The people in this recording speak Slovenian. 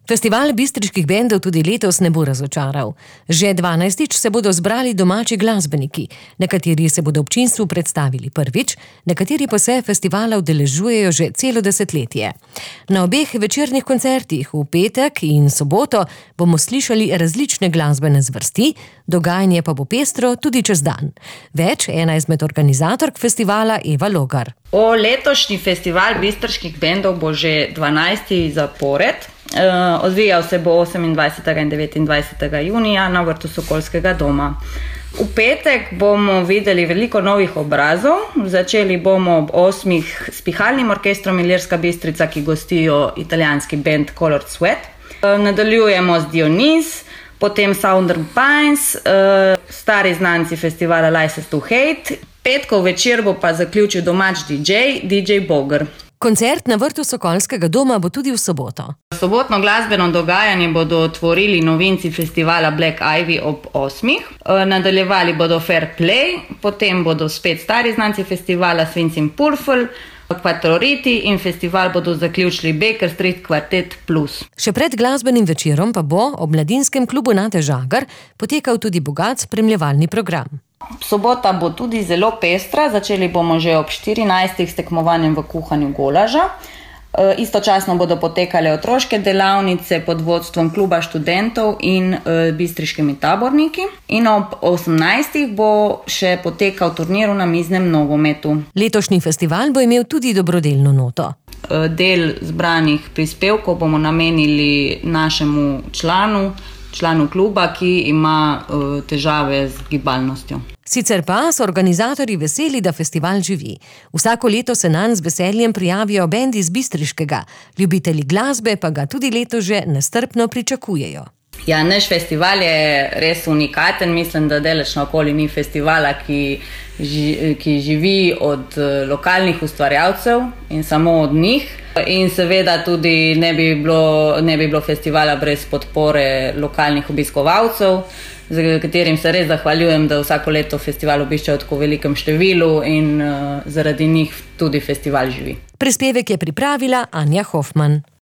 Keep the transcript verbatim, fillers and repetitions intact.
Festival bistriških bendov tudi letos ne bo razočaral. Že dvanajstič se bodo zbrali domači glasbeniki. Nekateri se bodo občinstvu predstavili prvič, nekateri pa se festivala udeležujejo že celo desetletje. Na obeh večernih koncertih v petek in soboto bomo slišali različne glasbene zvrsti, dogajanje pa bo pestro tudi čez dan. Več ena izmed organizatork festivala Eva Logar. O letošnji festival bistriških bendov bo že dvanajsti zapored. Odvijal se bo osemindvajsetega in devetindvajsetega junija na vrtu Sokolskega doma. V petek bomo videli veliko novih obrazov. Začeli bomo ob osmih s pihalnim orkestrom Ilirska Bistrica, ki gostijo italijanski bend Colored Sweat. Nadaljujemo z Dioniz, potem Southern Pines, stari znanci festivala License to Hate. Petkov večer bo pa zaključil domač D J, D J Boger. Koncert na vrtu Sokolskega doma bo tudi v soboto. Sobotno glasbeno dogajanje bodo otvorili novinci festivala Black Ivy ob osmih. Nadaljevali bodo Fair Play, potem bodo spet stari znanci festivala Swings in Purfl, Quattroriti in festival bodo zaključili Baker Street Quartet Plus. Še pred glasbenim večerom pa bo ob mladinskem klubu Nate Žagar potekal tudi bogat spremljevalni program. Sobota bo tudi zelo pestra, začeli bomo že ob štirinajstih s tekmovanjem v kuhanju golaža. Istočasno bodo potekale otroške delavnice pod vodstvom kluba študentov in bistriškimi taborniki. In ob osemnajstih bo še potekal turnir v namiznem nogometu. Letošnji festival bo imel tudi dobrodelno noto. Del zbranih prispevkov bomo namenili našemu članu, članu kluba, ki ima težave z gibalnostjo. Sicer pa so organizatorji veseli, da festival živi. Vsako leto se nanj z veseljem prijavijo bendi iz Bistriškega, ljubitelji glasbe pa ga tudi leto že nestrpno pričakujejo. Ja, naš festival je res unikaten, mislim, da daleč naokoli ni festivala, ki, ki živi od lokalnih ustvarjalcev in samo od njih. In seveda tudi ne bi bilo, ne bi bilo festivala brez podpore lokalnih obiskovalcev, za katerim se res zahvaljujem, da vsako leto festival obiščajo v tako velikem številu in uh, zaradi njih tudi festival živi. Prispevek je pripravila Anja Hoffman.